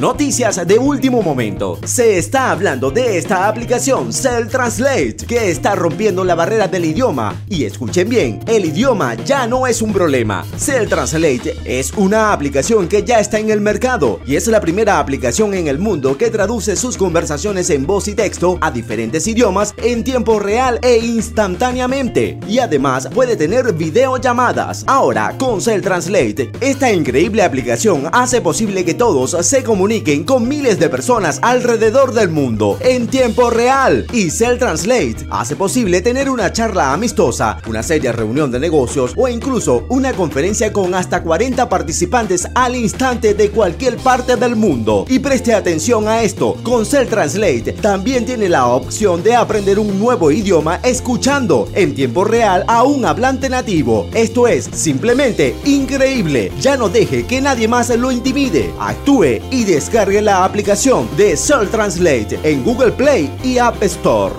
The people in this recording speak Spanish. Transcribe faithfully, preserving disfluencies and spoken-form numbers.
Noticias de último momento. Se está hablando de esta aplicación Cell Translate, que está rompiendo la barrera del idioma. Y escuchen bien, el idioma ya no es un problema. Cell Translate es una aplicación que ya está en el mercado y es la primera aplicación en el mundo que traduce sus conversaciones en voz y texto a diferentes idiomas en tiempo real e instantáneamente. Y además puede tener videollamadas. Ahora, con Cell Translate, esta increíble aplicación hace posible que todos se comuniquen con miles de personas alrededor del mundo en tiempo real. Y Cell Translate hace posible tener una charla amistosa, una seria reunión de negocios o incluso una conferencia con hasta cuarenta participantes al instante de cualquier parte del mundo. Y preste atención a esto, con Cell Translate también tiene la opción de aprender un nuevo idioma escuchando en tiempo real a un hablante nativo. Esto es simplemente increíble. Ya no deje que nadie más lo intimide. Actúe y descargue la aplicación de Cell Translate en Google Play y App Store.